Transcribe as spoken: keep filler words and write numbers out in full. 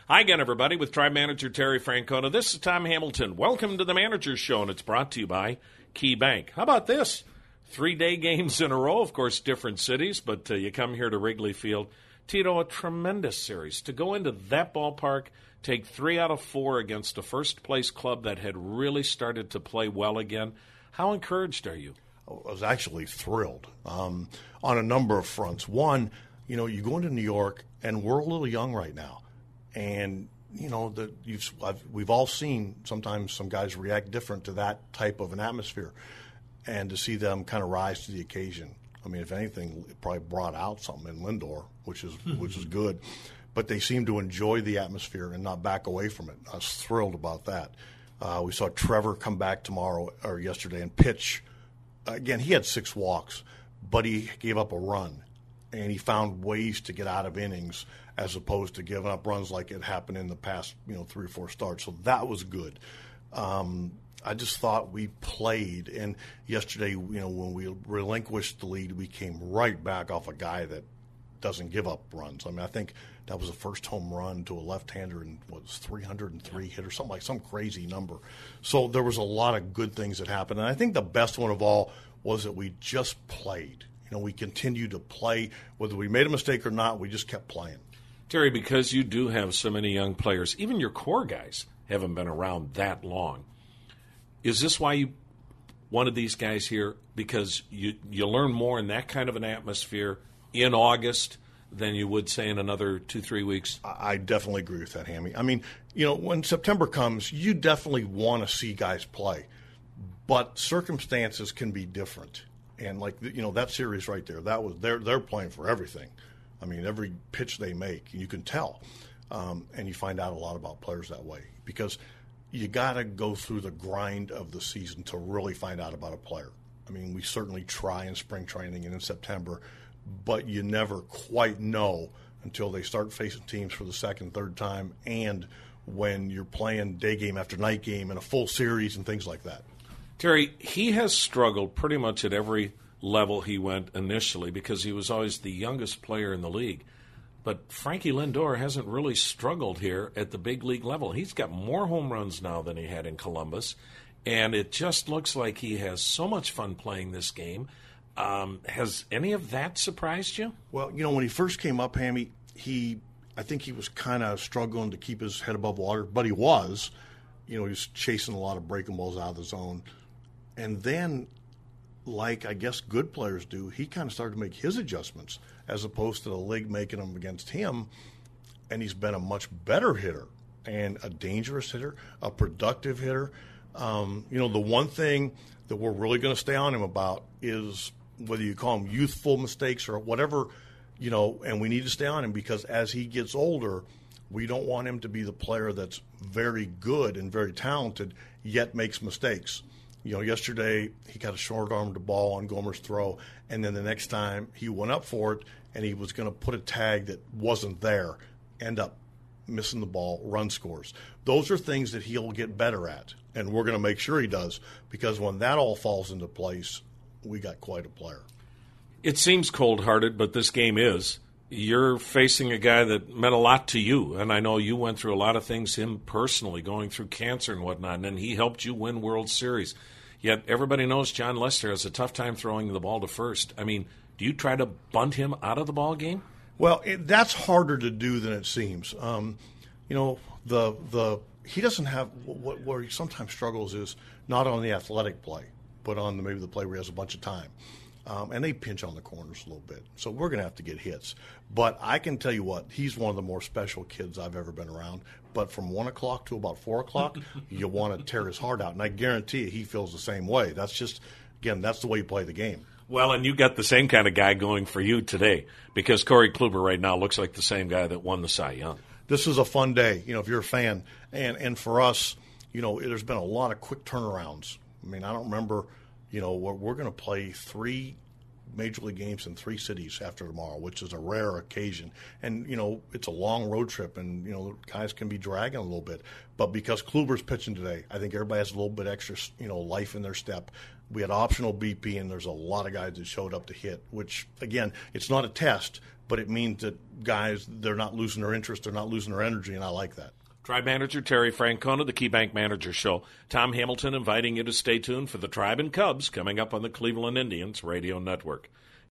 Hi again, everybody, with Tribe Manager Terry Francona. This is Tom Hamilton. Welcome to the Manager's Show, and it's brought to you by Key Bank. How about this? Three-day games in a row, of course, different cities, but uh, you come here to Wrigley Field. Tito, a tremendous series. To go into that ballpark, take three out of four against a first-place club that had really started to play well again. How encouraged are you? I was actually thrilled um, on a number of fronts. One, you know, you go into New York, and we're a little young right now. And, you know, the, you've, I've, we've all seen sometimes some guys react different to that type of an atmosphere. And to see them kind of rise to the occasion. I mean, if anything, it probably brought out something in Lindor, which is which is good. But they seem to enjoy the atmosphere and not back away from it. I was thrilled about that. Uh, we saw Trevor come back tomorrow or yesterday and pitch. Again, he had six walks, but he gave up a run. And he found ways to get out of innings as opposed to giving up runs like it happened in the past, you know, three or four starts. So that was good. Um, I just thought we played. And yesterday, you know, when we relinquished the lead, we came right back off a guy that doesn't give up runs. I mean, I think that was the first home run to a left-hander in, what was three hundred three hit or something like some crazy number. So there was a lot of good things that happened. And I think the best one of all was that we just played. You know, we continued to play. Whether we made a mistake or not, we just kept playing. Terry, because you do have so many young players, even your core guys haven't been around that long. Is this why you wanted these guys here? Because you, you learn more in that kind of an atmosphere in August than you would, say, in another two, three weeks? I definitely agree with that, Hammy. I mean, you know, when September comes, you definitely want to see guys play. But circumstances can be different. And, like, you know, that series right there, that was they're, they're playing for everything. I mean, every pitch they make, you can tell. Um, and you find out a lot about players that way because – you got to go through the grind of the season to really find out about a player. I mean, we certainly try in spring training and in September, but you never quite know until they start facing teams for the second, third time, and when you're playing day game after night game in a full series and things like that. Terry, he has struggled pretty much at every level he went initially because he was always the youngest player in the league. But Frankie Lindor hasn't really struggled here at the big league level. He's got more home runs now than he had in Columbus, and it just looks like he has so much fun playing this game. Um, has any of that surprised you? Well, you know, when he first came up, Hammy, he I think he was kind of struggling to keep his head above water, but he was. You know, he was chasing a lot of breaking balls out of the zone. And then, like I guess good players do, he kind of started to make his adjustments as opposed to the league making them against him, and he's been a much better hitter and a dangerous hitter, a productive hitter. Um, you know, the one thing that we're really going to stay on him about is whether you call them youthful mistakes or whatever, you know, and we need to stay on him because as he gets older, we don't want him to be the player that's very good and very talented yet makes mistakes. You know, yesterday he got a short-armed ball on Gomer's throw, and then the next time he went up for it and he was going to put a tag that wasn't there, end up missing the ball, run scores. Those are things that he'll get better at, and we're going to make sure he does because when that all falls into place, we got quite a player. It seems cold-hearted, but this game is. You're facing a guy that meant a lot to you, and I know you went through a lot of things, him personally, going through cancer and whatnot, and then he helped you win World Series. Yet everybody knows John Lester has a tough time throwing the ball to first. I mean, do you try to bunt him out of the ball game? Well, it, that's harder to do than it seems. Um, you know, the the he doesn't have what where he sometimes struggles is not on the athletic play, but on the, maybe the play where he has a bunch of time. Um, and they pinch on the corners a little bit. So we're going to have to get hits. But I can tell you what, he's one of the more special kids I've ever been around. But from one o'clock to about four o'clock, you want to tear his heart out. And I guarantee you he feels the same way. That's just, again, that's the way you play the game. Well, and you got the same kind of guy going for you today because Corey Kluber right now looks like the same guy that won the Cy Young. This is a fun day, you know, if you're a fan. And, and for us, you know, there's been a lot of quick turnarounds. I mean, I don't remember – You know, we're, we're going to play three major league games in three cities after tomorrow, which is a rare occasion. And, you know, it's a long road trip, and, you know, guys can be dragging a little bit. But because Kluber's pitching today, I think everybody has a little bit extra, you know, life in their step. We had optional B P, and there's a lot of guys that showed up to hit, which, again, it's not a test, but it means that guys, they're not losing their interest, they're not losing their energy, and I like that. Tribe manager Terry Francona, the KeyBank Manager Show. Tom Hamilton inviting you to stay tuned for the Tribe and Cubs coming up on the Cleveland Indians Radio Network.